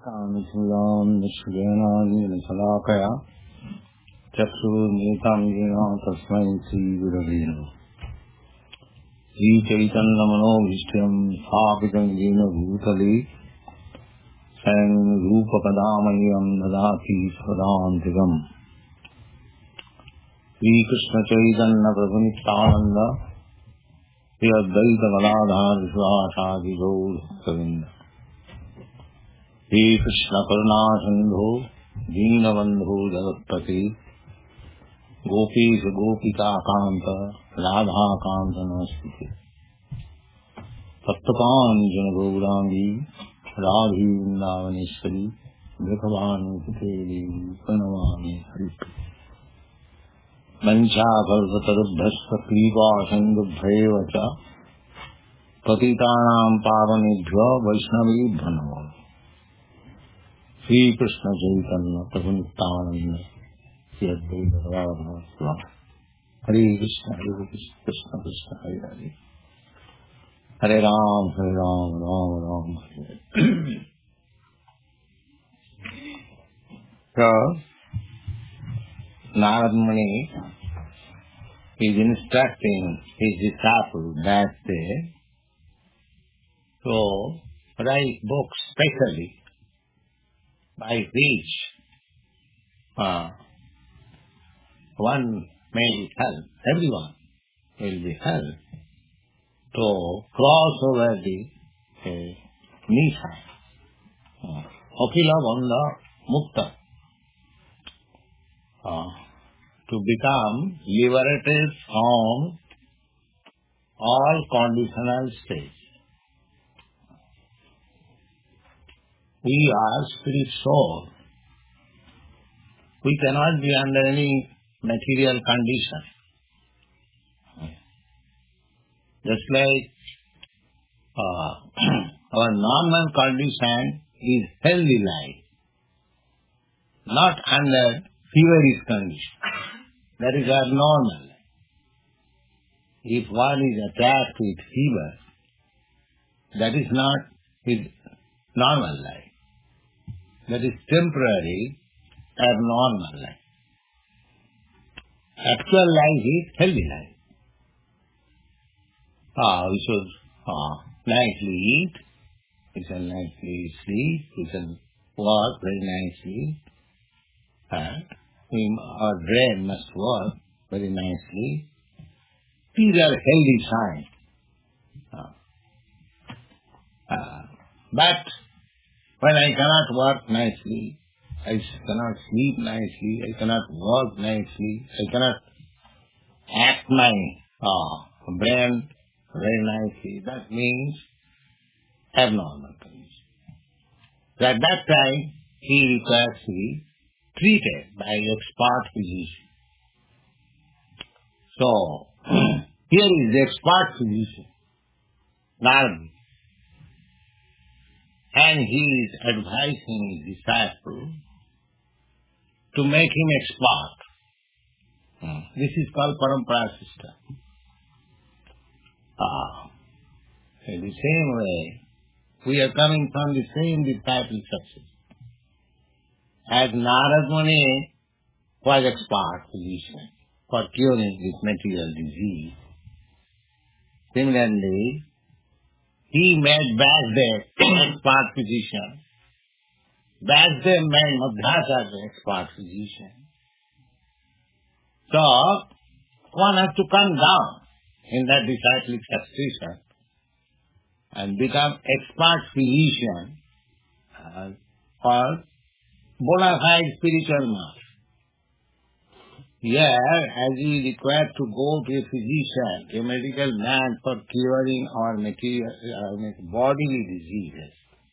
कामशूलां निष्गेनानिलशलाकया चक्षुर्मीलितं येन तस्मै श्रीगुरवे नमः। श्रीचैतन्यमनोभीष्टं स्थापितं येन भूतले स्वयं रूपकदामह्यं ददाति सदान्तिकम्। श्रीकृष्णचैतन्यप्रभुनित्यानन्द श्री अद्वैत गदाधर विश्वासादि गौरभक्तवृन्द। श्रीकृष्ण करुणा सिन्धो दीनबन्धो जगत्पते गोपीश गोपिकान्त राधाकान्त नमस्ते। तप्तकाञ्चन गौरांगी राधी वृन्दावनेश्वरी वृषभानुसुते देवी प्रणमामि हरिप्रिये। वंशाकल्पतरुभ्यश्च कृपा सिन्धुभ्यैव च पतितानां पावनेभ्यो वैष्णवेभ्यो नमः। श्रीकृष्ण चैतन्य प्रभु नित्यानंद श्री अद्वैत गदाधर स्वामी। हरे कृष्ण कृष्ण कृष्ण हरे हरे, हरे Ram Ram Ram Hare Hare. So, Narad Muni is instructing his disciples that they to write books specially by which one may be helped, everyone will be helped to cross over the Nisha, Akila Bandha Mukta, to become liberated from all conditional states. We are spirit soul. We cannot be under any material condition. Just like our normal condition is healthy life, not under feverish condition. That is our normal life. If one is attacked with fever, that is not his normal life. That is temporary, abnormal life. Actual life is healthy life. We should nicely eat, we can nicely sleep, we can work very nicely, and our brain must work very nicely. These are healthy signs. But when I cannot work nicely, I cannot sleep nicely, I cannot work nicely, I cannot act my brain very nicely, that means abnormal condition. So at that time, he requires to be treated by expert physician. So, here is the expert physician, Narad, and he is advising his disciple to make him expert. This is called parampara system. In the same way, we are coming from the same disciple success. As Narad Muni was expert physician for curing this material disease, similarly, he made Vasudev expert physician. Vasudev made Madhvacharya expert physician. So, one has to come down in that disciplic succession and become expert physician for bona fide spiritual master. Here, as he is required to go to a physician, a medical man for curing our material, bodily diseases.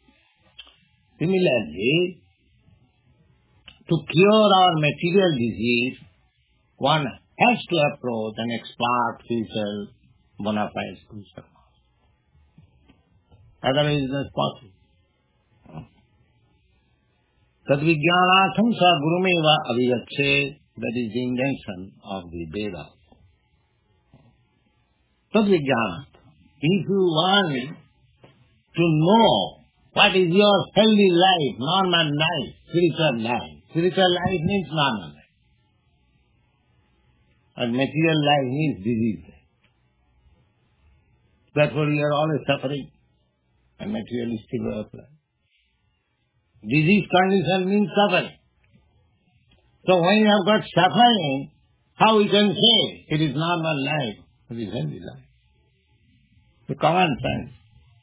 Similarly, to cure our material disease, one has to approach an expert spiritual, bona fide spiritual master. Otherwise, it is not possible. Tadvijnanatham sa gurumeva avigache. That is the intention of the Veda. Tadvijnanatham. If you want to know What is your healthy life, normal life, spiritual life? Spiritual life means normal life. And material life means disease life. Therefore you are always suffering and materialistic way of life. Disease condition means suffering. So when you have got suffering, how we can say it is normal life, it is healthy life? The common sense.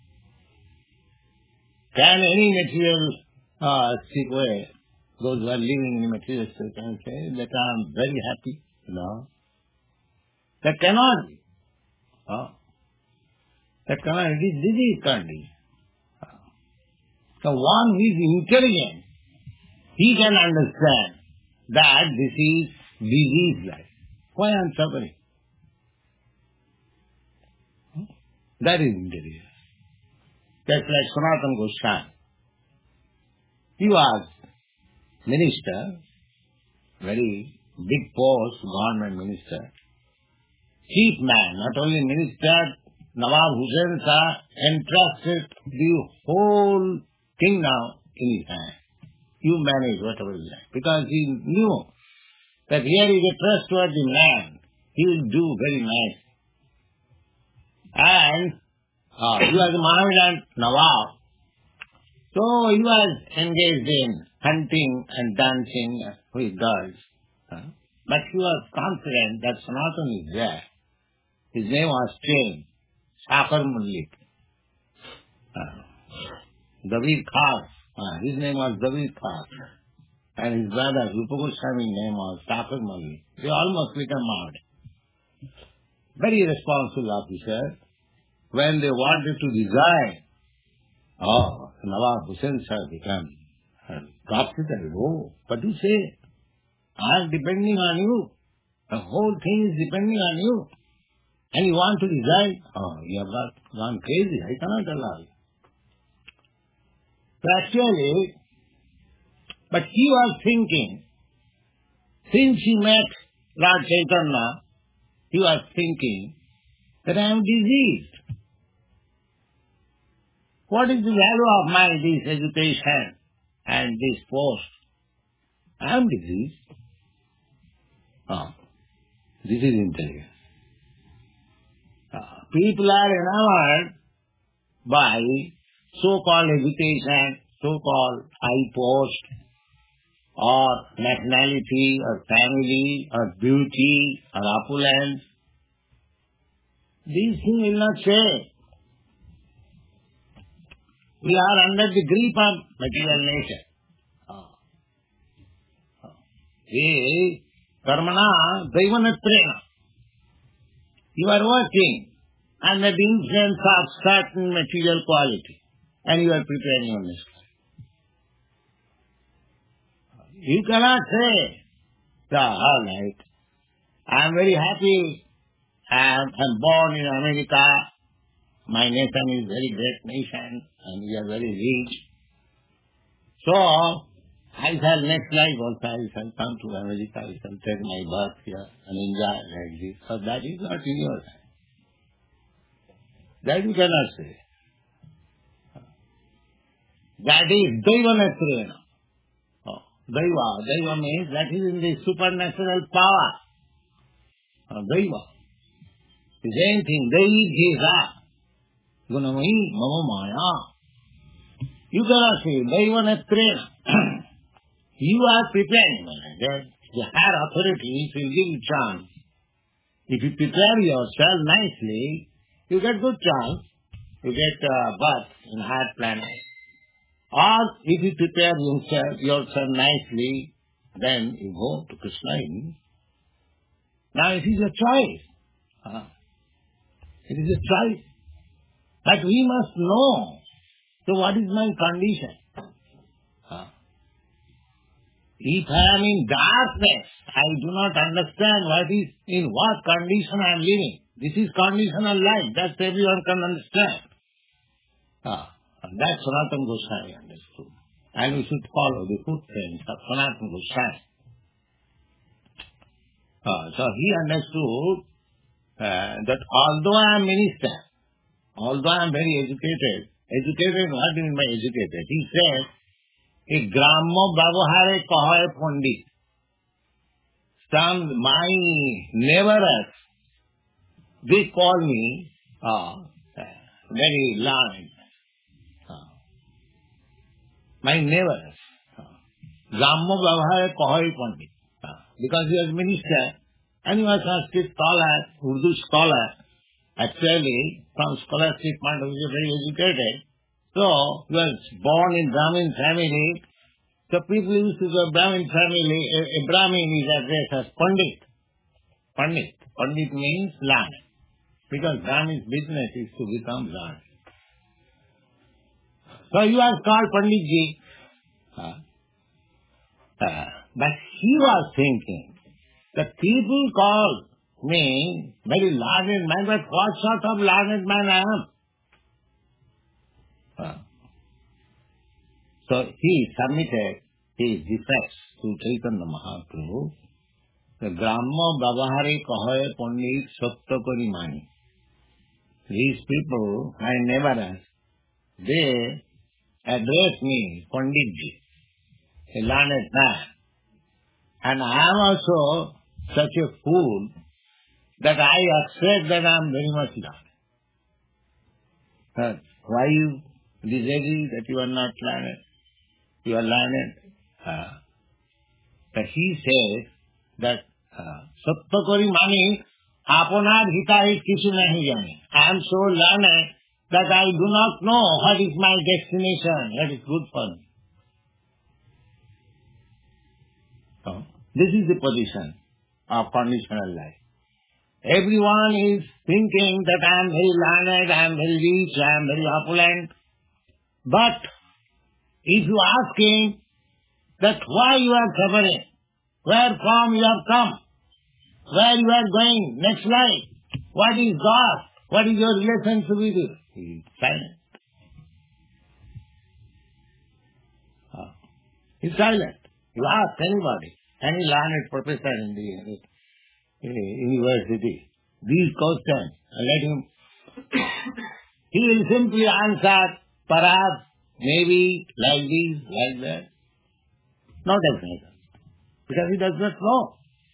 Can any materialistic way, those who are living in material state, can say that I am very happy? No. That cannot be. Oh. That cannot, it is disease condition. So one who is intelligent, he can understand that this is disease life. Why I am suffering? That is intelligence. That's like Sanatana Goswami. He was minister, very big post, government minister, chief man, not only minister, Nawab Hussain Shah entrusted the whole kingdom in his hand. You manage whatever you like. Because he knew that here is a trustworthy man. He will do very nice. And he was a Mohammedan Nawab. So he was engaged in hunting and dancing with girls. But he was confident that Sanatana is there. His name was changed. Sakhar Mullik. David Khas. His name was David Khas. And his brother, Rupa Goswami's name was Sakhar Mullik. They almost became Mohammedan. Very responsible officer. When they wanted to resign, Nawab Hussain Shah became confident. Oh, what do you say? I am depending on you. The whole thing is depending on you. And you want to resign? Oh, you have gone crazy. I cannot allow you. So actually, but he was thinking, since he met Lord Chaitanya, he was thinking that I am diseased. What is the value of my this education and this post? I am diseased. This is intelligence. People are enamored by so-called education, so-called high post, or nationality, or family, or beauty, or opulence. These things will not say. We are under the grip of material nature. Karmana daivanatrena. You are working under the influence of certain material quality, and you are preparing your next life. You cannot say, all right, I am very happy, I am born in America, my nation is very great nation, and we are very rich. So, I shall next life also, I shall come to America, I shall take my birth here and enjoy like this. So that is not in your hand. That you cannot say. That is Daivanatrena. Daiva means that is in the supernatural power. Daiva. The same thing, Daivijesa. Gunamayi mama maya. You cannot say Daivanatrena. You are preparing. The higher authority will give you chance. If you prepare yourself nicely, you get good chance. You get birth in higher planet. Or if you prepare yourself nicely, then you go to Krishna. Now it is a choice. It is a choice. But we must know. So what is my condition? If I am in darkness, I do not understand in what condition I am living. This is conditional life. That everyone can understand. And that's Sanatana Goswami understood. And we should follow the footprints of Sanatana Goswami. So he understood that although I am minister, although I am very educated, Educated, what do you mean by educated? He said, a Grammo Babahare Kahoy Pandit. Some, my neighbors, they call me very learned. My neighbors. Grammo Babahare Kahoy Pandit. Because he was minister and he was a Sanskrit scholar, Urdu scholar. Actually, from scholarship point of view, very educated. So, he was born in Brahmin family. So people used to go Brahmin family. A Brahmin is addressed as Pandit. Pandit. Pandit means learned. Because Brahmin's business is to become learned. So he was called Panditji. But he was thinking, that people call me very learned man, but what sort of learned man I am? So he submitted his defects to Chaitanya Mahaprabhu. The Brahma Babahare Kahoy Pandit Satya Kari Mani. These people, my neighbors, they address me, Panditji, a learned man. And I am also such a fool that I accept that I am very much learned. Why you disagree that you are not learned? You are learned. But he says that Satya Kari Mani Apanar Hitahit Kisu Nahi Jane. I am so learned that I do not know what is my destination, what is good for me. So, this is the position of conditional life. Everyone is thinking that I am very learned, I am very rich, I am very opulent. But if you ask him that why you are suffering, where from you have come, where you are going, next life, what is God, what is your relationship with it, he is silent. He is silent. You ask anybody, any learned professor in the university, these questions, let him, he will simply answer, perhaps, maybe, like this, like that. Not definitely. Because he does not know.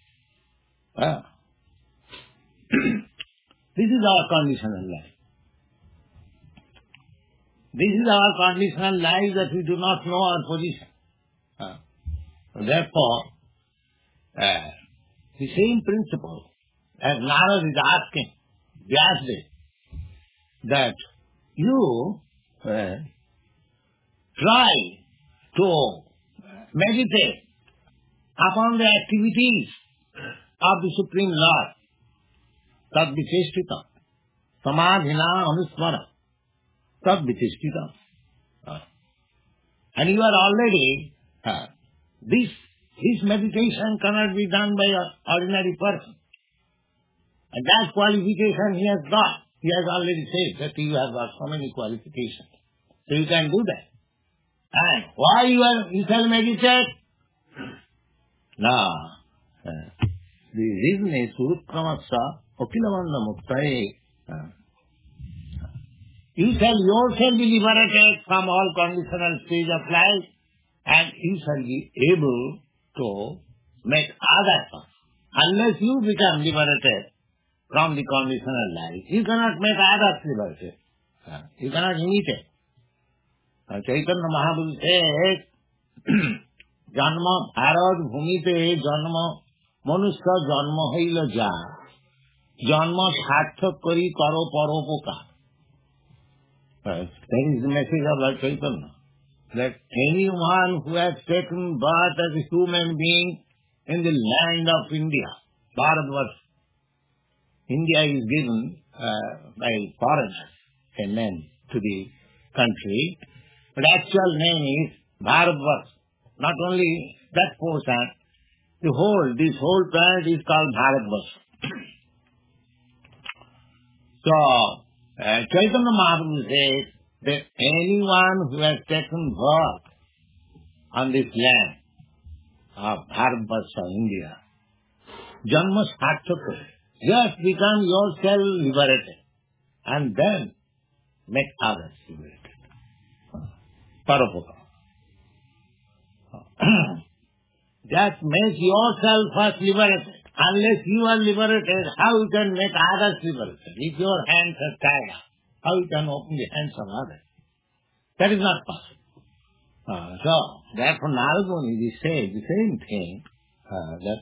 This is our conditional life. This is our conditional life that we do not know our position. Therefore, the same principle as Narad is asking Vyasdev, that you try to meditate upon the activities of the Supreme Lord, tad vicheshtita, samadhina anusmara, tad vicheshtita. And you are already, this meditation cannot be done by an ordinary person. And that qualification he has got. He has already said that you have got so many qualifications. So you can do that. And why you shall meditate? No. The reason is Surutkramatsa Okilavanda Muktaye. You shall yourself be liberated from all conditional stage of life, and you shall be able to make others. Unless you become liberated from the conditional life, you cannot make others liberated. You cannot imitate. Chaitanya Mahaprabhu says, Janma Bharat Bhumite Janma Manusya Janma Haila Ja Janma Sarthak Kari Karo Paropoka. That is the message of Lord Chaitanya. That anyone who has taken birth as a human being in the land of India, Bharatvarsh, India is given by foreigners a name to the country, but actual name is Bharatvarsh. Not only that portion, this whole planet is called Bharatvarsh. So, Chaitanya Mahaprabhu says that anyone who has taken birth on this land of Bharatvarsh, India, Janma Sarthaka, just become yourself liberated and then make others liberated. Parapota. Just make yourself first liberated. Unless you are liberated, how you can make others liberated? If your hands are tied up, how you can open the hands of others? That is not possible. So, therefore Narada Muni says the same thing, that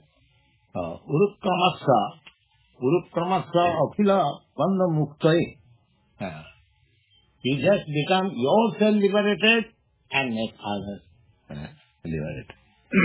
Urukramasa Akhila Banda Muktai. You just become yourself liberated and make others liberated.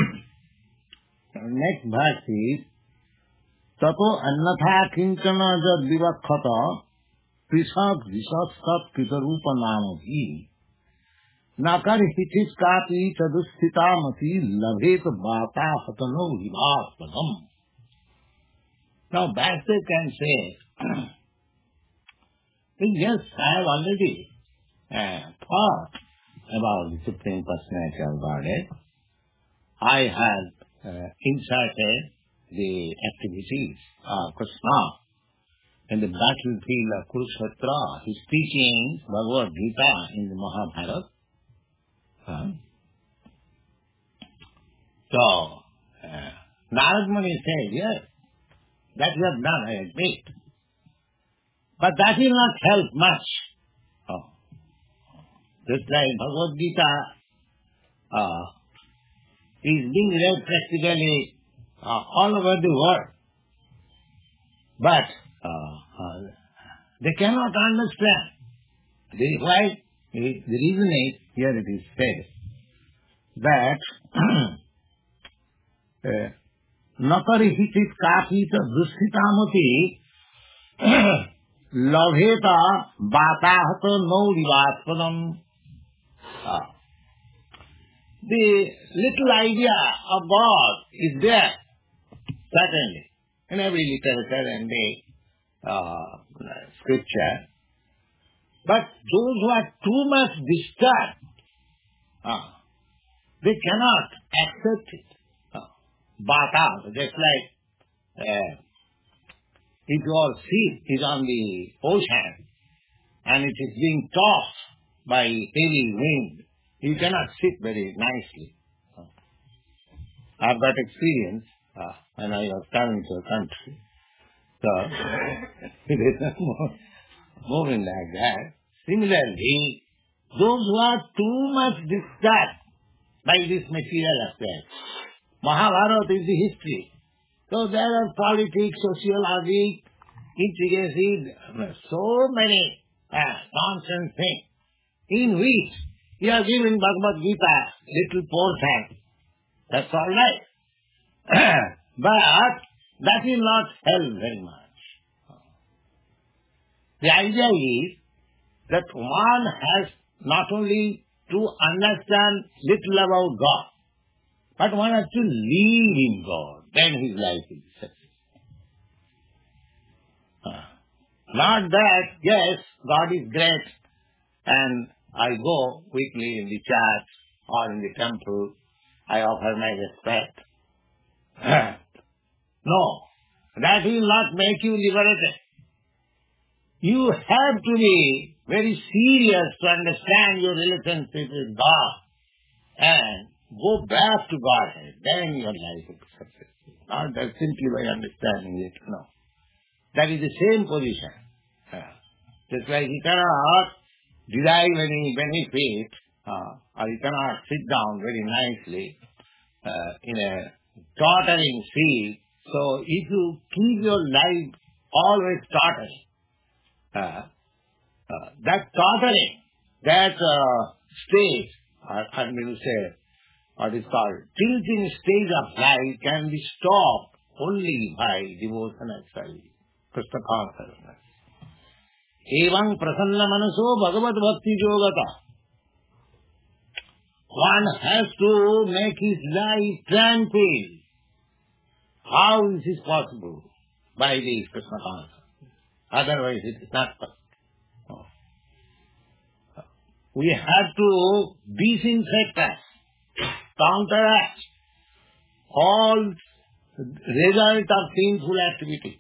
Next verse is Tato Annatha Kinkana Jad Vivakhata Prishak Visaskat Kitarupa Namahi Nakar Hitis Kapi Chadusthitamati Labhet Bata Hatano Vivaspadam. Now Bhashyaka can say, yes, I have already thought about the Supreme Personality of Godhead. I have inserted the activities of Krishna in the battlefield of Kurukshetra, his teachings, Bhagavad Gita in the Mahabharata. So, Narada Muni said, yes, that you have done, I admit. But that will not help much. Just like Bhagavad Gita is being read practically all over the world. But they cannot understand. This is why the reason is, here it is said, that Nakari hitis kapita dustitamati Lavheta Batahata no Vivaspadam. The little idea of God is there, certainly, in every literature and the scripture. But those who are too much disturbed, they cannot accept it. Bata, just like if your ship is on the ocean and it is being tossed by heavy wind, you cannot sit very nicely. I've got experience when I was coming to a country. So, it is not moving like that. Similarly, those who are too much disturbed by this material aspect, Mahabharata is the history. So there are politics, sociology, intricacy, so many nonsense things in which you are giving Bhagavad Gita little portion. That's all right. But that will not help very much. The idea is that one has not only to understand little about God, but one has to live in God. Then his life will be successful. Not that, yes, God is great, and I go weekly in the church or in the temple, I offer my respect. No, that will not make you liberated. You have to be very serious to understand your relationship with God and go back to Godhead. Then your life will be successful. Not that simply by understanding it, no. That is the same position. Just like you cannot derive any benefit, or you cannot sit down very nicely in a tottering seat. So if you keep your life always tottering, that tottering, that stage, I'm going to say, what is called tilting stage of life can be stopped only by devotion and service. Krishna consciousness. Evam prasanna manaso bhagavad bhakti yogata. One has to make his life tranquil. How is this possible? By the Krishna consciousness. Otherwise it is not possible. We have to disinfect us, counteract all result of sinful activity.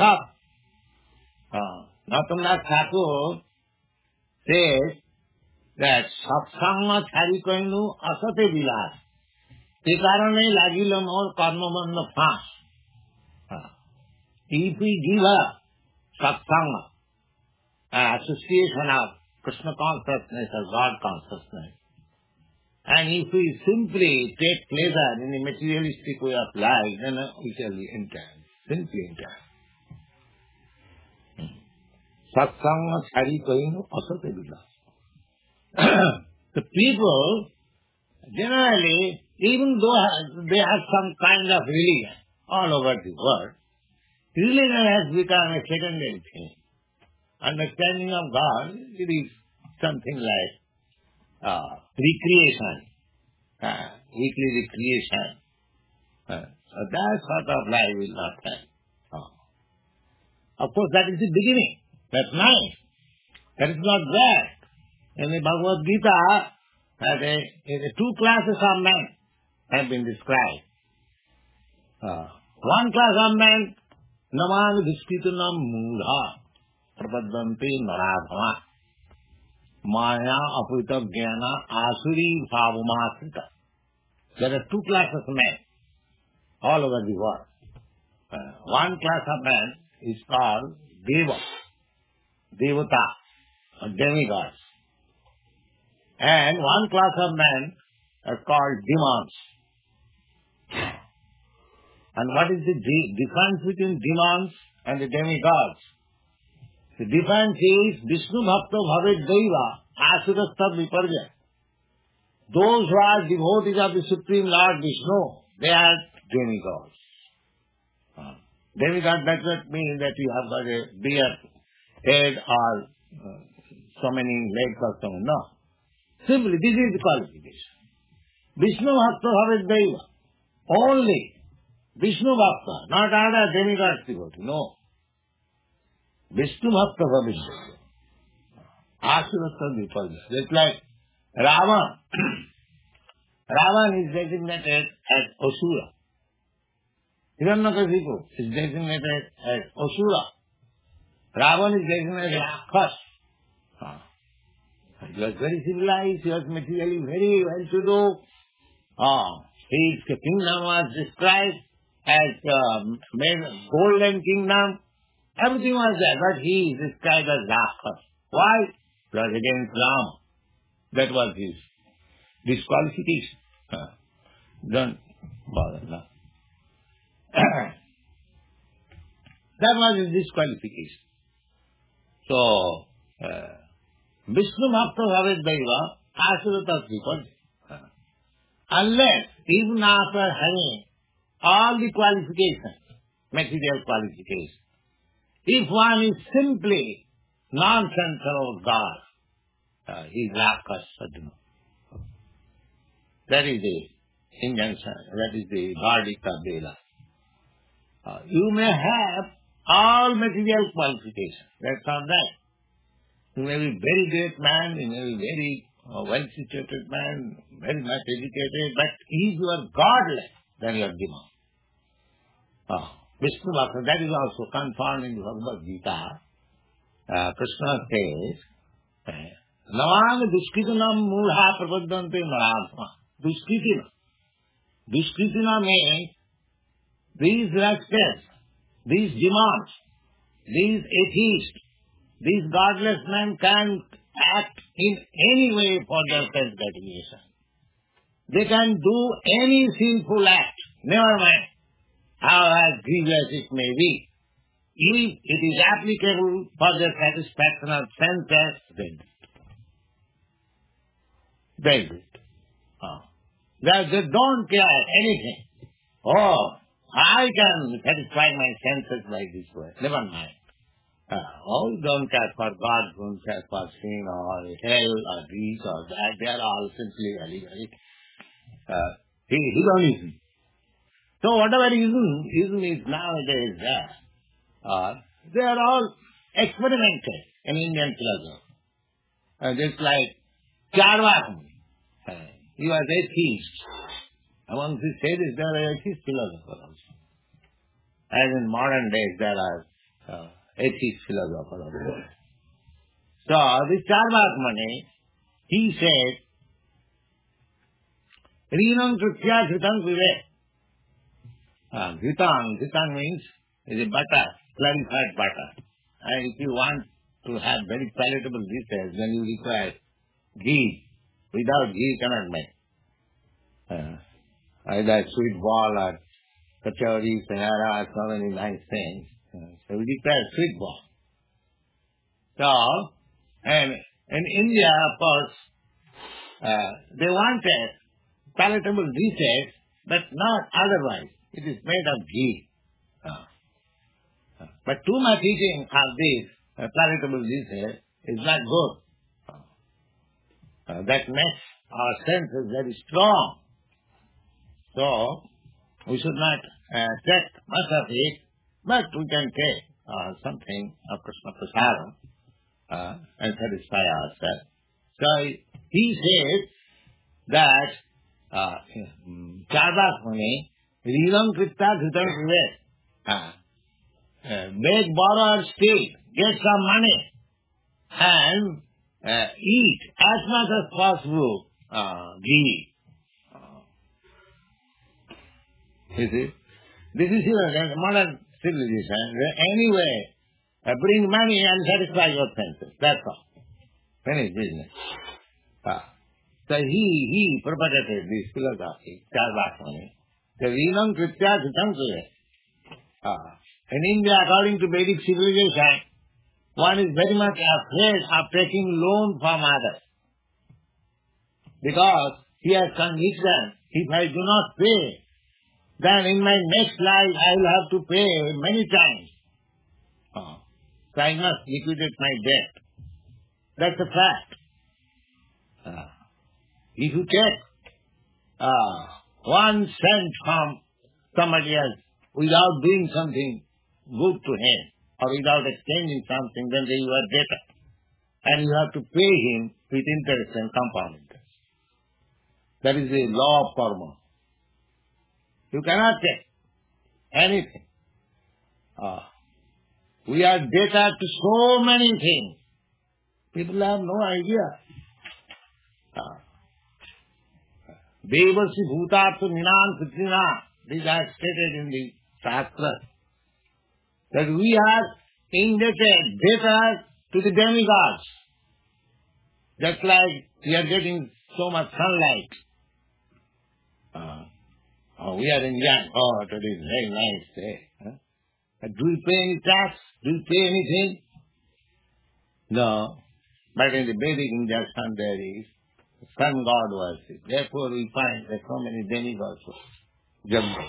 Natamnath Thakur says that satsanga chari koinu asate bilas. E karane lagilo more karmabandha fast. If we give up satsanga, association of Krishna consciousness or God consciousness, and if we simply take pleasure in the materialistic way of life, then we shall be entire, simply entire. Satsanga chari koinu asate bilas. The people, generally, even though they have some kind of religion all over the world, religion has become a secondary thing. Understanding of God, it is something like recreation, weekly recreation. So that sort of life will not have. Of course, that is the beginning. That's nice. That is not bad. In the Bhagavad Gita, two classes of men have been described. One class of men, naman viskitunam mudha prapadanti naradhama maya apita jnana asuri bhavamasita. There are two classes of men all over the world. One class of men is called Deva, Devata, or demigods. And one class of men are called demons. And what is the difference between demons and the demigods? The difference is Vishnu Bhakta Bhavet Deva Asurastha Viparja. Those who are devotees of the Supreme Lord Vishnu, they are demigods. Demigod does not mean that you have got a bigger head or so many legs or so. No. Simply, this is the qualification. Vishnu Bhakta Bhavet Deva. Only Vishnu Bhakta, not other demigods devotee. No. Vishnu Bhakta Bhavet Deva. Asurastha Viparja. Just like Ravan. Ravan is designated as Asura. Hiranyakashipu is designated as Asura. Ravan is designated as Raksha. He was very civilized, he was materially very well-to-do. His kingdom was described as golden kingdom. Everything was there, but he is described as Raksha. Why? Because against Rama. That was his disqualification. Don't bother now. That was his disqualification. So, Vishnu Bhakta Bhavet Deva Asurata Viparja. Unless, even after having all the qualifications, material qualifications, if one is simply nonsensical of God, he is Rakshasa. That is the injunction, that is the verdict of Veda. You may have all material qualifications, that's all right. You may be a very great man, you may be very well-situated man, very much educated, but if you are godless, then you are demon. Vishnu Bhakta, that is also confirmed in the Bhagavad Gita. Krishna says, Navang duskritinam mudha prapadante naradhma. Duskritina. Duskritina means these rascals, these demons, these atheists, these godless men can act in any way for their self-gratification. They can do any sinful act, never mind how grievous it may be. If it is applicable for the satisfaction of senses, then they do it. They don't care anything. I can satisfy my senses by this way. Never mind. Don't care for God, don't care for sin or hell or this or that. They are all simply allegoric. He don't reason. So whatever ism is nowadays there, they are all experimented in Indian philosophy. Just like Charvak, he was atheist. Among the sages, there are atheist philosophers also. As in modern days, there are atheist philosophers also. So, this Charvak Muni, He said, Rinam Trutya Dhritam Vivek. Dhritam means is a butter, clarified butter. And if you want to have very palatable dishes, then you require ghee. Without ghee, you cannot make. Either sweet ball or kachori, sahara, so many nice things. So we require sweet ball. So, and in India, of course, they wanted palatable dishes, but not otherwise. It is made of ghee. But too much eating of these palatable dishes is not good. That makes our senses very strong. So, we should not take much of it, but we can take something of Krishna Prasadam and satisfy ourselves. So, he says that Charvak Muni, Rivam Kritta Dhritam Vivek, beg, borrow, or steal, get some money, and eat as much as possible ghee. You see? This is modern civilization. Anyway, bring money and satisfy your senses. That's all. Finish business. So he propagated this philosophy, Charvak Muni. The Rinam Kritya Dhritam Vivek. In India, according to Vedic civilization, one is very much afraid of taking loan from others. Because he has conviction, if I do not pay, then in my next life I will have to pay many times. So I must liquidate my debt. That's a fact. If you take 1 cent from somebody else without doing something good to him, or without exchanging something, then you are debtor. And you have to pay him with interest and compound interest. That is the law of karma. You cannot take anything. We are debtor to so many things. People have no idea. Devasi bhutartha minan pitrina. These are stated in the Shastra. That we are indebted, debtors to the demigods. Just like we are getting so much sunlight. We are enjoying, today is a very nice day. Do we pay any tax? Do we pay anything? No. But in the Vedic injunction there is sun god worship. Therefore we find that so many demigods worship.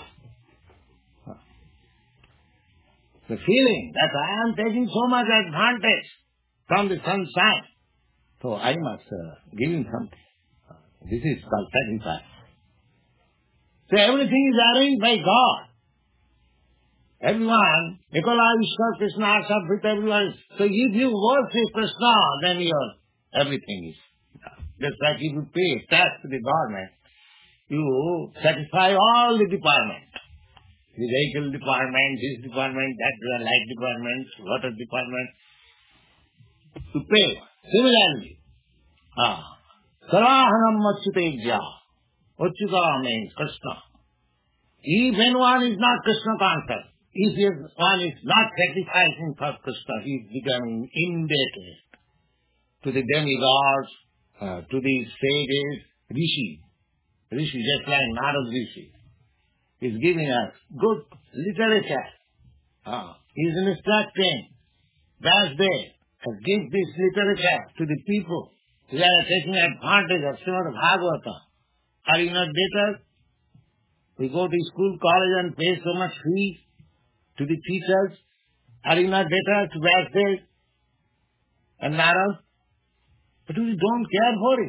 The feeling that I am taking so much advantage from the sunshine, so I must give him something. This is called sacrifice. So everything is arranged by God. Everyone, Nikola, Ishwar, Krishna, Sabhita, everyone. So if you worship Krishna, then everything is. Just like if you pay tax to the government, you satisfy all the departments. The vehicle department, this department, that light department, water department, to pay. Similarly, Sarahanam Machyutejya. Achyuta means Krishna. If anyone is not Krishna conscious, if one is not sacrificing for Krishna, he is becoming indebted to the demigods, to the sages, Rishi, just like Narad Rishi. He is giving us good literature. He is instructing Vyasdev to give this literature to the people who are taking advantage of Srimad Bhagavata. Are you not debtors? We go to school, college and pay so much fees to the teachers. Are you not debtors to Vyasdev and Narad? But we don't care for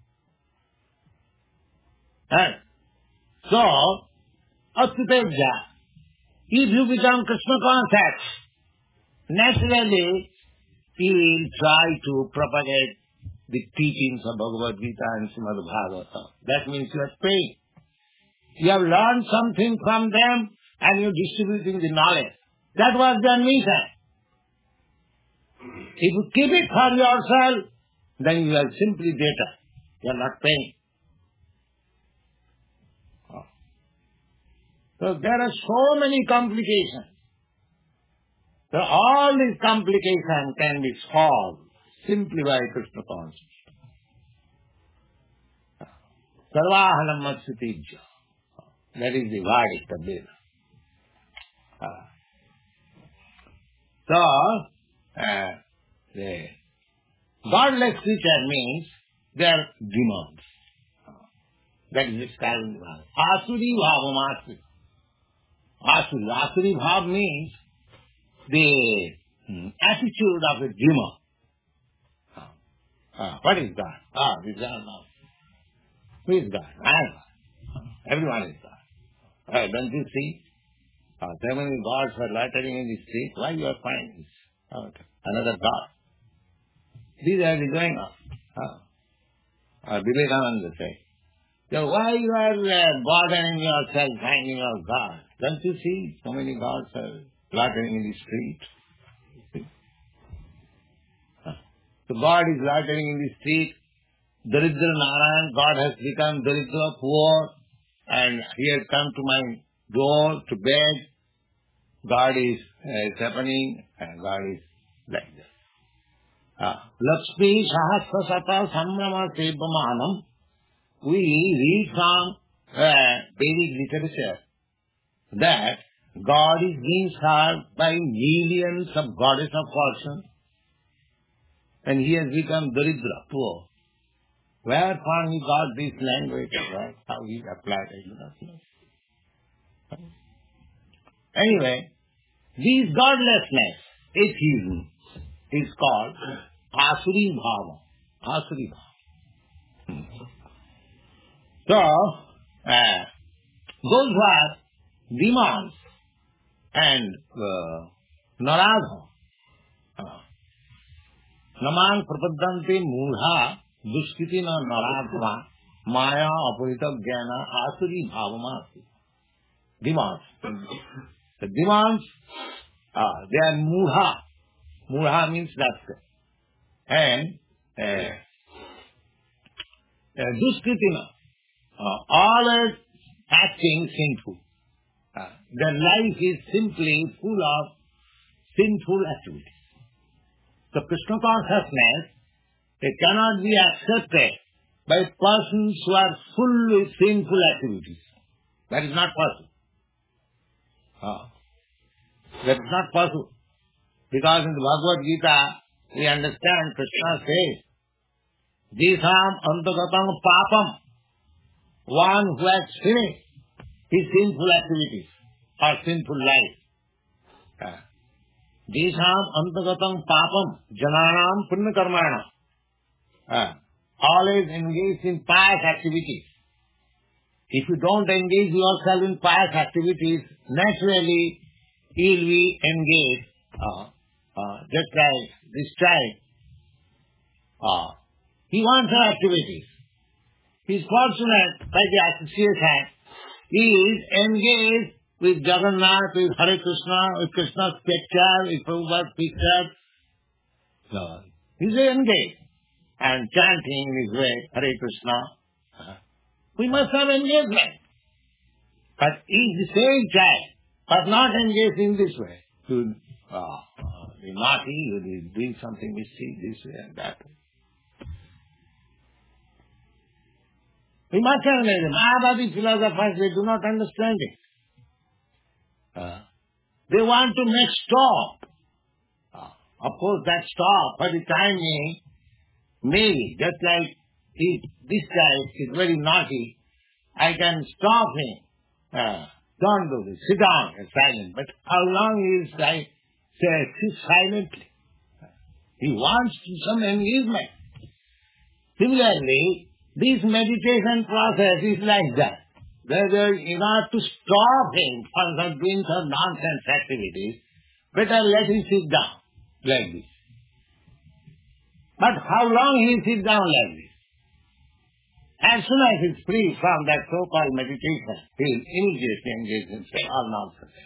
it. So, Achyutejya, if you become Krishna conscious, naturally you will try to propagate the teachings of Bhagavad Gita and Srimad Bhagavata. That means you are paying. You have learned something from them and you are distributing the knowledge. That was their mission. If you keep it for yourself, then you are simply debtor. You are not paying. So there are so many complications. So all these complications can be solved simply by Krishna consciousness. Sarvahanam matsutijya. That is the verdict of Veda. The godless creature means they are demons. That is described in the Bhagavad. Asuri bhavam asuri. Asuri bhav means the attitude of a demon. What is God? This is God now. Who is God? I am God. Everyone is God. Don't you see? So many gods are loitering in the street. Why you are finding another God? These are the going on. Vivekananda says. So why you are bothering yourself finding your God? Don't you see so many gods are loitering in the street? So God is loitering in the street. Daridra Narayan, God has become Daridra, poor, and he has come to my door to beg. God is happening, and God is like that. Lakshmi Sahasrasata Samrama Sevamanam. We read from Vedic literature that God is being served by millions of goddess of fortune, and he has become Daridra, poor. Wherefore he got this language, right? How he applied it, you don't know. Anyway, this godlessness, atheism, is called Asuri Bhava. Asuri Bhava. So, those who are demons and Naradha, Naman Prapadante Mudha, Duskiti na Naradha, Maya Apurita Jnana, Asuri Bhavamasi. Demons. The demons, they are Mudha. Mudha means that's it. And Duskritina, always acting sinful. Their life is simply full of sinful activities. The Krishna consciousness, it cannot be accepted by persons who are full with sinful activities. That is not possible. That is not possible. Because in the Bhagavad Gita, we understand Krishna says, Jisam antagatam papam, one who has finished his sinful activities or sinful life. Jisam antagatam papam, jananam punya karmana. Always engage in pious activities. If you don't engage yourself in pious activities, naturally you will be engaged, just like this child. He wants her activities. He is fortunate by the association. He is engaged with Jagannath, with Hare Krishna, with Krishna's picture, with Prabhupada's picture. So, he is engaged and chanting in his way, Hare Krishna. We must have engagement. But if the same child was not engaged in this way, to be naughty, you will be doing something mischief this way and that way. We must have engaged. Mahabharati philosophers, they do not understand it. They want to make stop. Of course, that stop for the time being, maybe, just like if this guy is very naughty, I can stop him. Don't do this. Sit down and silent. But how long he is like, say, sit silently. He wants some engagement. Similarly, this meditation process is like that. Whether in order to stop him from doing some nonsense activities, better let him sit down like this. But how long he will sit down like this? As soon as he is free from that so-called meditation, he will immediately engage in say all nonsense.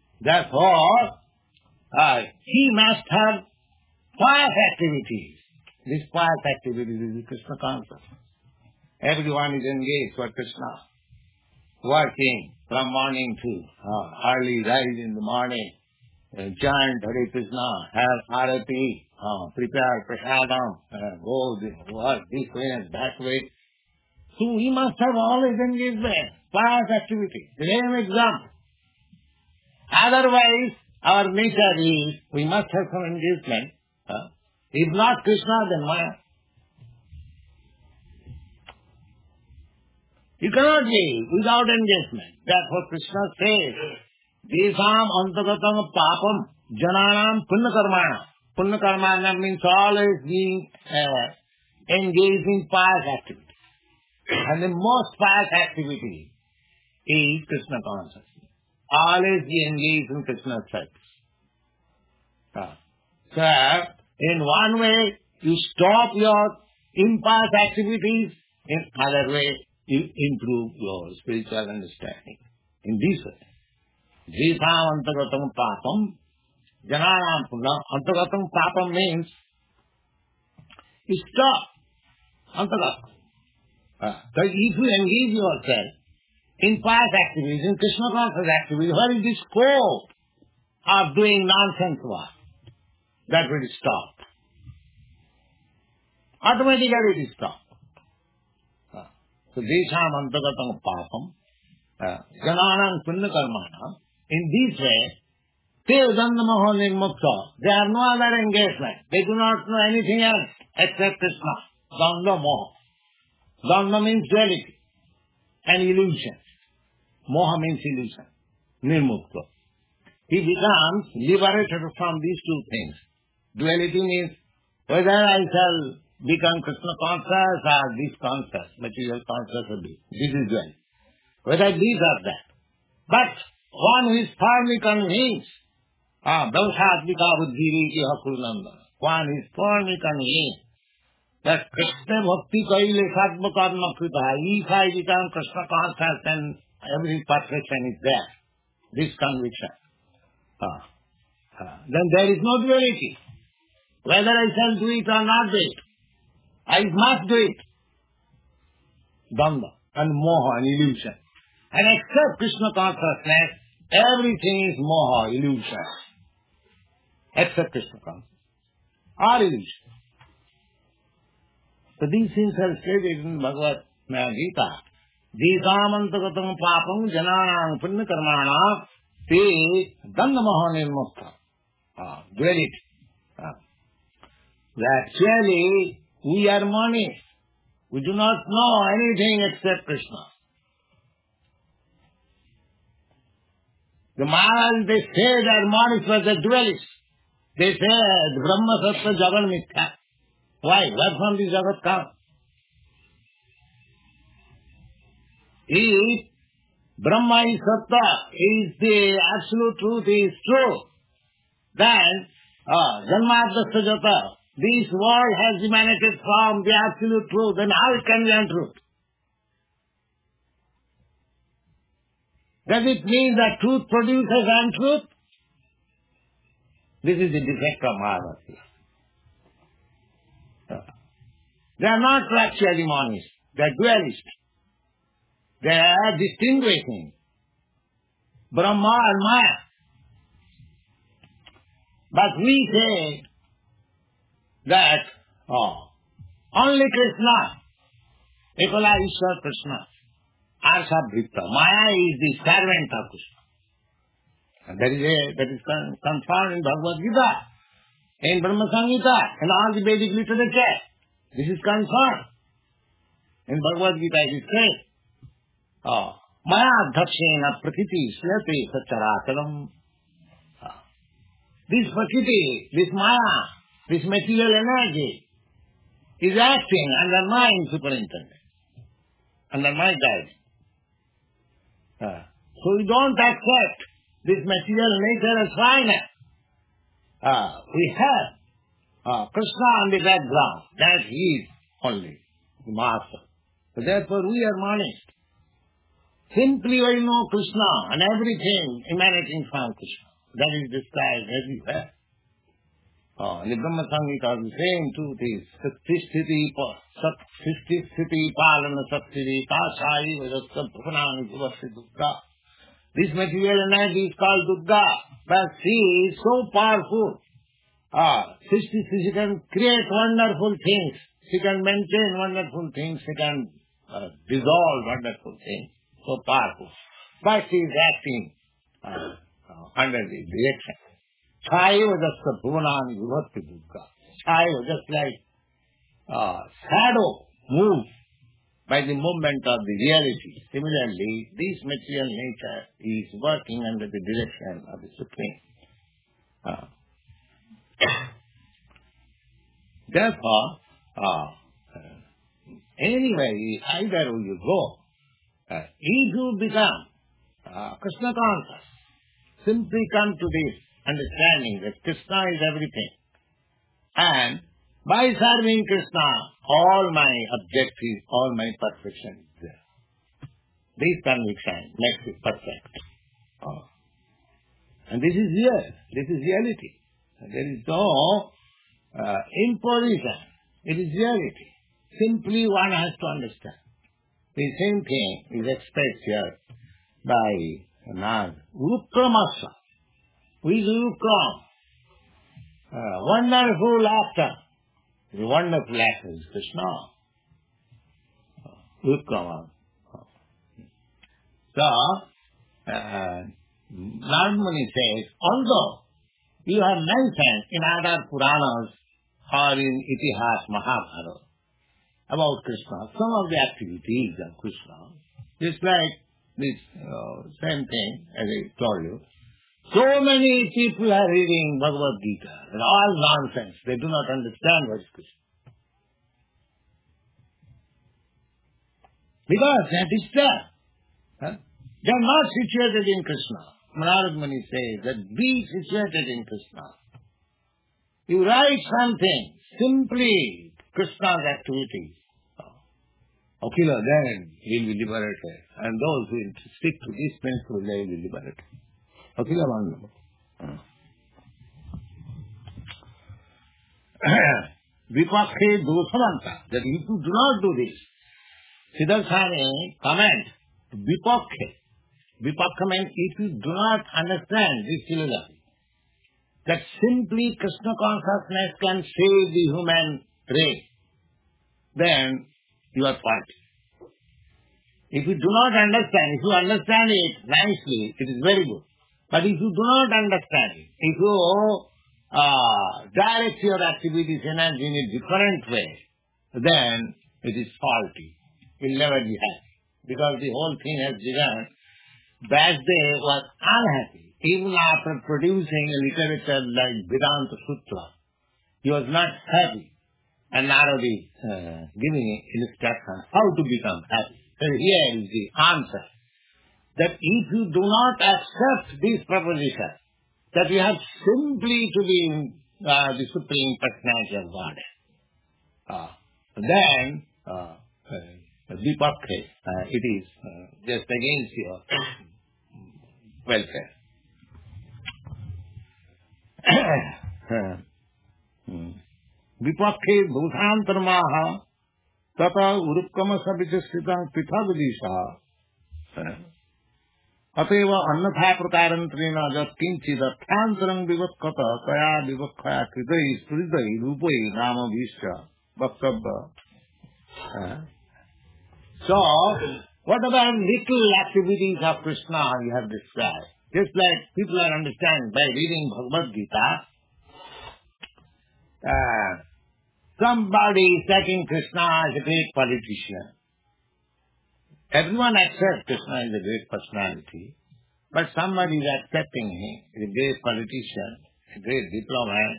Therefore, he must have pious activities. This pious activity is Krishna consciousness. Everyone is engaged for Krishna, working from morning to early rise in the morning, chant Hare Krishna, have arati, prepare prasadam, go work this way and that way. So we must have always engagement, pious activity, same example. Otherwise, our nature is, we must have some engagement. If not Krishna, then Maya. You cannot be without engagement. Therefore Krishna says, Desam antagatam papam jananam punya karmana. Punya karmana means always being engaged in pious activity. And the most pious activity is Krishna consciousness. Always be engaged in Krishna's service. So, in one way, you stop your impious activities. In other way, you improve your spiritual understanding. In this way. Jisam antagatam papam jananam punya. Antagatam papam means you stop antagatam. So if you engage yourself in pious activities, in Krishna conscious activities, what is the scope of doing nonsense work? That will stop. Automatically it will stop. So desham antagatam papam jananam punya karmana. In this way, te udanda moha nirmukta. They have no other engagement. They do not know anything else except Krishna. Danda moha. Danda means duality and illusion. Moha means illusion. Nirmukta. He becomes liberated from these two things. Duality means whether I shall become Krishna conscious or this conscious, material conscious or this. This is duality. Whether these or that. But one who is firmly convinced, Daushatmika buddhiriti hakulnanda. One is firmly convinced that Krishna bhakti kaile sadma karma krita. If I become Krishna conscious, then every perfection is there. This conviction. Then there is no duality. Whether I shall do it or not do it, I must do it. Danda and moha and illusion. And except Krishna consciousness, everything is moha, illusion. Except Krishna consciousness. Or illusion. So these things are stated in Bhagavad Gita. Jītāmantagatam papam janānaṁ punya karmāṇā te danda moha nirmukta. Duality. Actually, we are monists. We do not know anything except Krishna. The Maharaj, they say that monists were the dualists. They say Brahma Sattva Jagan Mithya. Why? Where from this Jagat comes? If Brahma is Sattva, is the absolute truth is true, then Janmadhyasya Jata, this world has emanated from the absolute truth, then how it can be untruth? Does it mean that truth produces untruth? This is the defect of Mahavasi. They are not actually monists, they are dualists. They are distinguishing Brahma and Maya. But we say that only Krishna, Ekala Ishwar Krishna, Arsabhrita. Maya is the servant of Krishna. And that is confirmed in Bhagavad Gita, in Brahma Samhita, and all the Vedic literature. This is confirmed. In Bhagavad Gita it is said, Maya dhakshena prakriti shlate sacharacharam. This prakriti, this Maya, this material energy is acting under my superintendence, under my guidance. So we don't accept this material nature as final. We have Krishna on the background. That he is only the master. So therefore we are monists. Simply we know Krishna and everything emanating from Krishna. That is described everywhere. The Brahma Samhita is the same truth is Sthiti Palana Sattiri Kasai Vedasta Bhuvanani Vivasti Dukkha. This material energy is called Dukkha, but she is so powerful. She can create wonderful things. She can maintain wonderful things. She can dissolve wonderful things. So powerful. But she is acting under the direction. Chaiva jasta bhuvanani vibhakti dukkha. Chaiva, just like shadow moves by the movement of the reality. Similarly, this material nature is working under the direction of the Supreme. Therefore, anyway, either you go, if you become Krishna conscious, simply come to this understanding that Krishna is everything. And by serving Krishna, all my objectives, all my perfection is there. This conviction makes it perfect. And this is real. This is reality. There is no imposition. It is reality. Simply one has to understand. The same thing is expressed here by Nag. Urukramasya. Who is Urukram? Wonderful laughter. The wonderful laughter is Krishna. Urukrama. So, Narmani says, although you have mentioned in other Puranas or in Itihas Mahabharata about Krishna, some of the activities of Krishna, just like this same thing as I told you. So many people are reading Bhagavad Gita. It's all nonsense. They do not understand what is Krishna. Because they are disturbed. They are not situated in Krishna. Narad Muni says that be situated in Krishna. You write something, simply Krishna's activities. Okay, then he will be liberated. And those who will stick to this principle, they will be liberated. Okay, Vipakhe dosamanta, that if you do not do this, Siddharthani comment, Vipakhe. Vipakha means if you do not understand this philosophy, that simply Krishna consciousness can save the human race, then you are faulty. If you do not understand, if you understand it nicely, it is very good. But if you do not understand it, if you direct your activities energy in a different way, then it is faulty. It will never be happy. Because the whole thing has begun. Vasudev was unhappy. Even after producing a literature like Vedanta Sutra, he was not happy. And Narada is giving instructions how to become happy. So here is the answer. That if you do not accept this proposition, that you have simply to be the Supreme Personality of God, then Vipakhe, it is just against your welfare. Vipakhe bhushantarmaha tata urukama sabhijasthitang pithavidisha ateva annatha prakarantrena jat kinchidathantarang vivakkata kaya vivakkaya kridai spridai rupai nama visya vaktavya. So, what about little activities of Krishna you have described? Just like people are understanding by reading Bhagavad Gita, somebody is taking Krishna as a great politician. Everyone accepts Krishna as a great personality, but somebody is accepting him as a great politician, a great diplomat,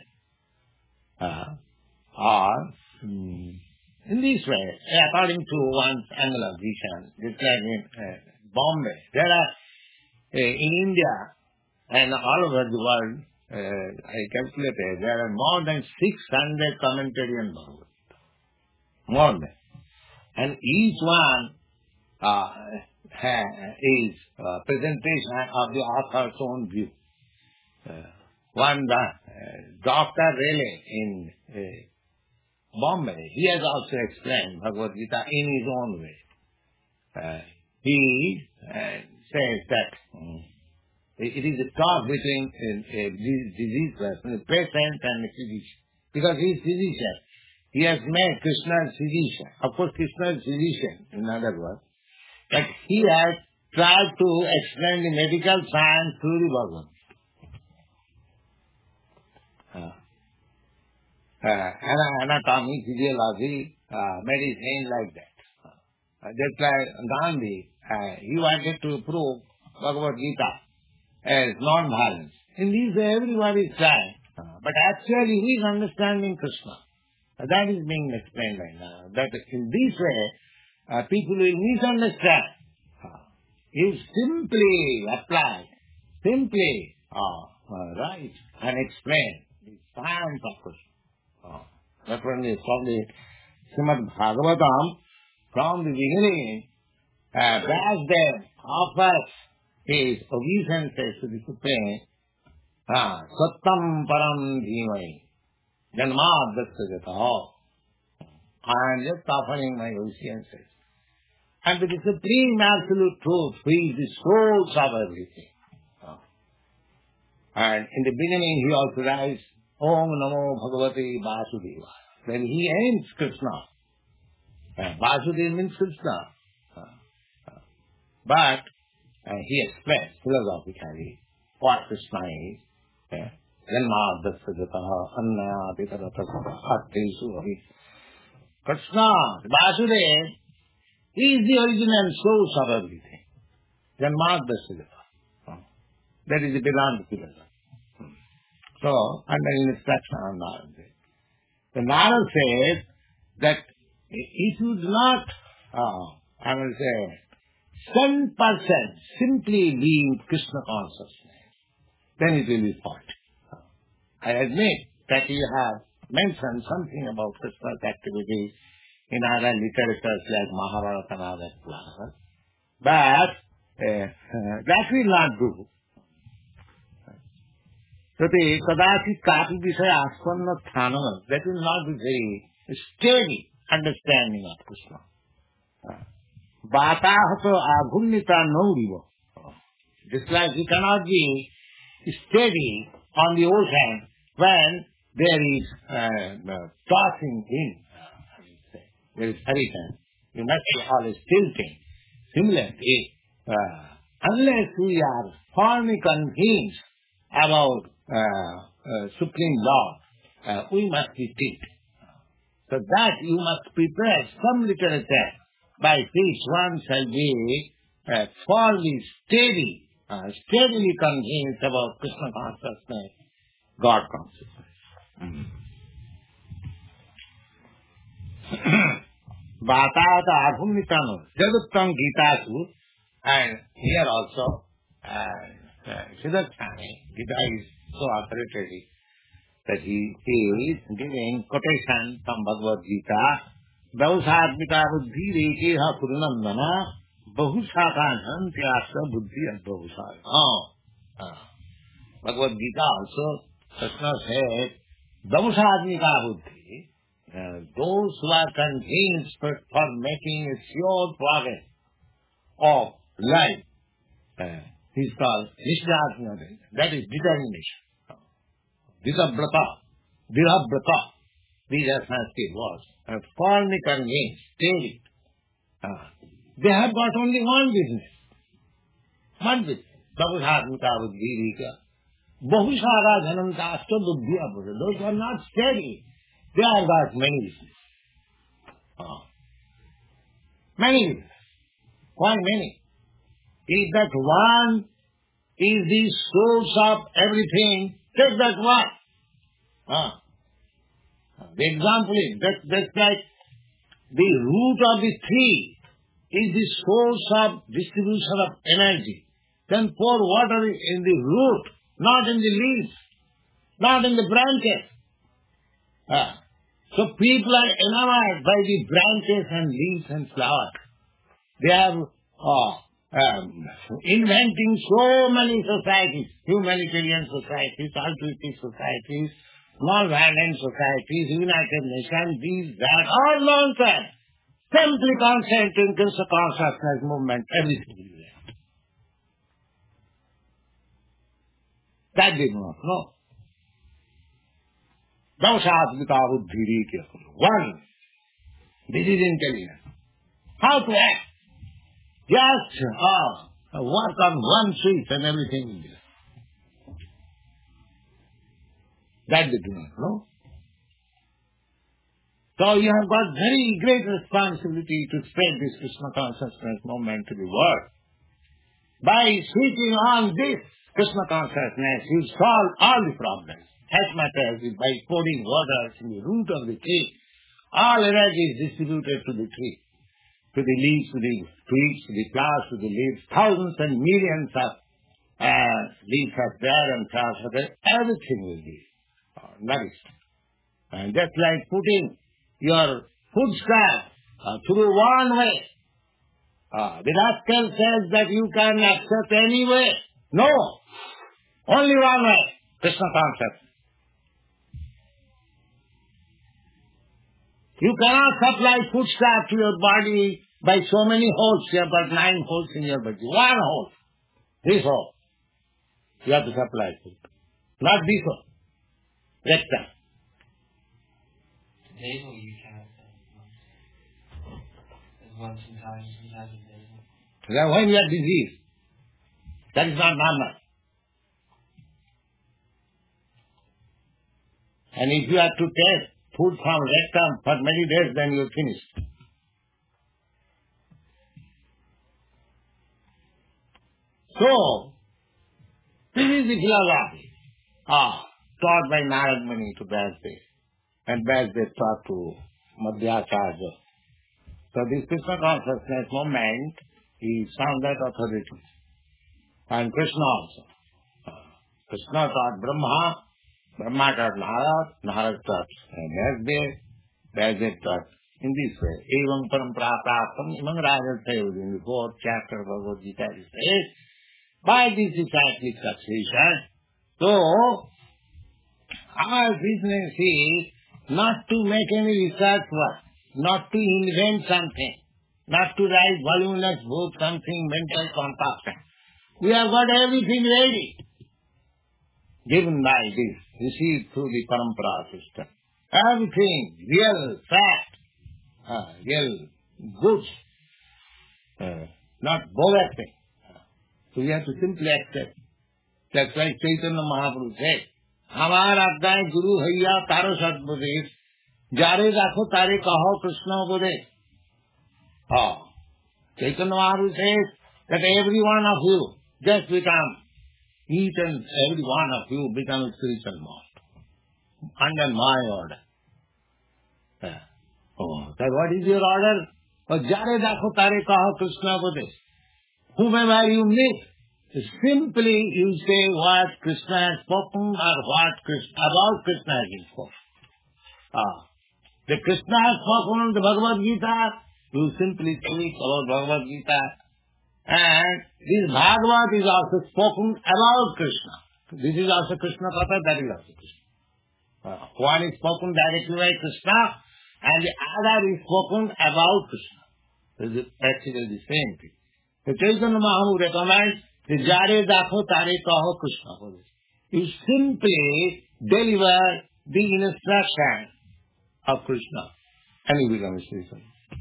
or in this way, according to one's angle of vision, just like in Bombay, there are, in India and all over the world, I calculated, there are more than 600 commentary on Bhagavad Gita. More than. And each one is presentation of the author's own view. One Dr. Raleigh in Bombay, he has also explained Bhagavad Gita in his own way. He says that it is a talk between a disease person, a patient and a physician. Because he is physician. He has made Krishna as physician. Of course, Krishna is physician, in other words. But he has tried to explain the medical science through the Bhagavad Gita. Anatomy, physiology, medicine, like that. Just like Gandhi, he wanted to prove Bhagavad Gita as non-violence. In this way, everybody is trying. But actually, he is understanding Krishna. That is being explained right now. That in this way, people will misunderstand. You simply apply, simply write and explain the science of Krishna. That one is from the Srimad Bhagavatam, from the beginning, Vyasdev offers his obeisances to the Supreme. Sattam param dhimai, janmadasya jata. I am just offering my obeisances. And with the supreme absolute truth, who is the source of everything. And in the beginning he also writes, Om Namo Bhagavate Vasudeva. Then he ends Krishna. Vasudeva means Krishna. But he explains philosophically what Krishna is. Janmadasya jataha annayati taratasa attesu avi. Krishna, Vasudeva, he is the original source of everything. Janmadasya jataha. That is the Vedanta philosophy. So, under instruction of Narada. The Narada says that if you do not, 7% simply being Krishna consciousness, then it will be fault. I admit that you have mentioned something about Krishna's activities in other literatures like Mahabharata and other places, but that will not do. So the Kadachit Kapi Visaya Aspanna Thana, that will not be very steady understanding of Krishna. Batahato abhunnita no. Just like you cannot be steady on the ocean when there is tossing wind. There is hurricane. You must be always tilting. Similarly, unless we are firmly convinced about supreme law, we must be tilted. So that you must prepare some literature by which one shall be firmly steady, steadily convinced about Krishna consciousness, God consciousness. Bhatata Abhumitano, Jaduttam Gitasu, and here also, Siddharthani, Gita is so authoritative that he is giving quotation from Bhagavad Gita, Bhavusatmika buddhi rekeha purnandana, Bahusaka hantyasya buddhi adbhavusaka. Bhagavad Gita also, Krishna said, Bhavusatmika buddhi, those who are convinced for making a sure progress of life, is called Nishnatmika. That is determination. Dirabrata. These are Sanskrit words. Firmly convinced, steady. They have got only one business. One business. Bhavusatmika buddhi rika. Bahusara dhananta asta buddhi abhuta. Those who are not steady, they have got many business. Many business. Why many? Is that one is the source of everything? Take that one. The example is that's like the root of the tree is the source of distribution of energy. Then pour water in the root, not in the leaves, not in the branches. So people are enamored by the branches and leaves and flowers. They have inventing so many societies, humanitarian societies, altruistic societies, small violent societies, United Nations, these, that, all nonsense. Simply concentrating Krishna consciousness movement, everything will be there. That did not know. Daushatvika buddhiri. One. This is intelligence. How to act? Just work on one switch and everything will be there. That they do not know. So you have got very great responsibility to spread this Krishna consciousness movement to the world. By switching on this Krishna consciousness, you solve all the problems. As much as by pouring water in the root of the tree, all energy is distributed to the tree, to the leaves, to the twigs, to the flowers, to the leaves. Thousands and millions of leaves are there and flowers are there. Everything will be nourished. And just like putting your foodstuff through one way. The rascal says that you can accept any way. No. Only one way. Krishna consciousness. You cannot supply foodstuff to your body by so many holes. You have got 9 holes in your body. One hole. This hole. You have to supply food. Not this hole. Rectum. Nasal you can't. There's one sometimes nasal. When you are diseased, that is not normal. And if you have to take food from rectum for many days, then you are finished. So, this is the philosophy taught by Narad Muni to Vyasdev. And Vyasdev taught to Madhyacharya. So this Krishna consciousness movement is found that authority. And Krishna also. Krishna taught Brahma, Brahma taught Narad, Narad taught Vyasdev, Vyasdev taught in this way. Evam parampara praptam imam rajatsayo. In the 4th chapter of Bhagavad Gita it says, by this cyclic succession, so our business is not to make any research work, not to invent something, not to write voluminous book, something mental concoction. We have got everything ready, given by this, received through the parampara system. Everything, real fact, real goods, not bogus thing. So we have to simply accept. That's why Chaitanya Mahaprabhu said, हमारा अज्ञाय गुरु हैया तारो सदुपदेश जारे राखो तारे कहो कृष्ण उपदेश. Chaitanya Mahaprabhu says that every one of you just become, each and every one of you become a spiritual master under my order. So what is your order? जारे राखो तारे कहो कृष्ण उपदेश. Whomever you meet, simply you say what Krishna has spoken or what about Krishna has been spoken. The Krishna has spoken on the Bhagavad Gita, you simply speak about Bhagavad Gita. And this Bhagavad is also spoken about Krishna. This is also Krishna Katha, that is also Krishna. One is spoken directly by Krishna and the other is spoken about Krishna. This is actually the same thing. The Chaitanya Mahaprabhu recommends the Jare Dakho Tare Kaho Krishna. You simply deliver the instruction of Krishna and you become a spiritual.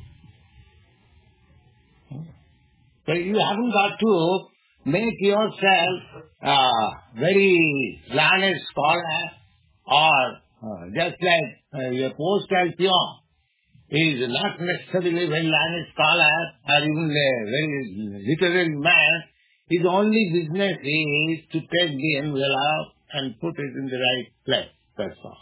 So you haven't got to make yourself very learned scholar or just like your postal peon. He is not necessarily very learned scholar or even a very literary man. His only business is to take the envelope and put it in the right place. That's all.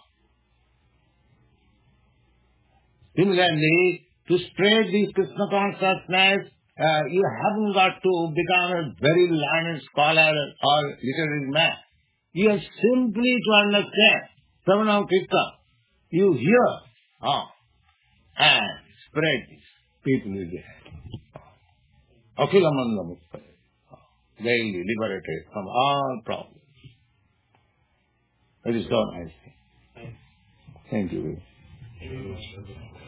Similarly, to spread this Krishna consciousness, you haven't got to become a very learned scholar or literary man. You have simply to understand Savanam Kirtan. You hear and spread this. People will be happy. Akhilamandam. daily liberated from all problems. It is so nice. Thanks. Thank you. Thank you very much.